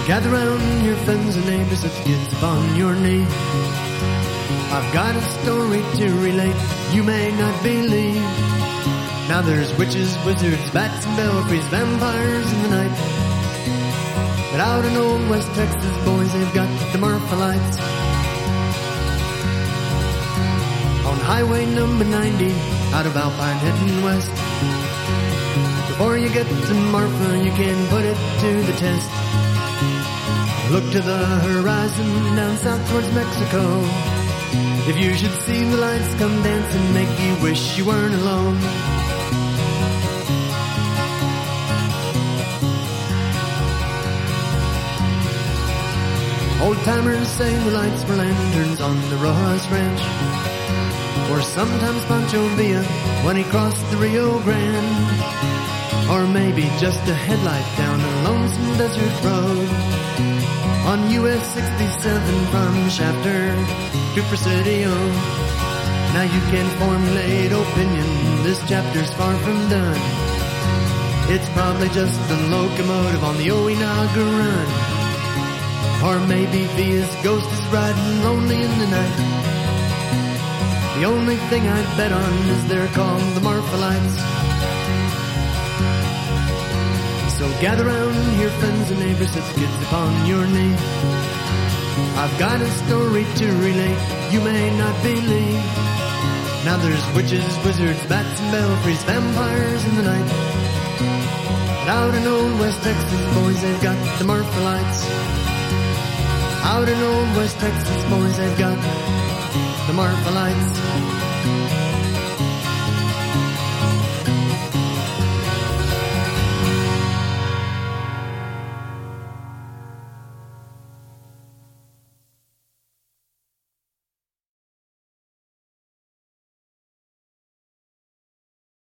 Gather round your friends and neighbors with kids upon your knee. I've got a story to relate you may not believe. Now there's witches, wizards, bats and belfries, vampires in the night. But out in old West Texas, boys, they've got the Marfa lights. On highway number 90, out of Alpine heading west. Before you get to Marfa, you can put it to the test. Look to the horizon down south towards Mexico. If you should see the lights come dancing, make you wish you weren't alone. Old timers say the lights were lanterns on the Rojas Ranch, or sometimes Pancho Villa when he crossed the Rio Grande, or maybe just a headlight down a lonesome desert road on US 67 from Shafter to Presidio. Now you can formulate opinion, this chapter's far from done. It's probably just a locomotive on the Oinaga Run, or maybe Villa's ghost is riding lonely in the night. The only thing I'd bet on is they're called the Marfa lights. So gather round your friends and neighbors with kids upon your knee. I've got a story to relate you may not believe. Now there's witches, wizards, bats and belfries, vampires in the night. But out in old West Texas, boys, they've got the Marfa lights. Out in old West Texas, boys, they've got the Marfa lights.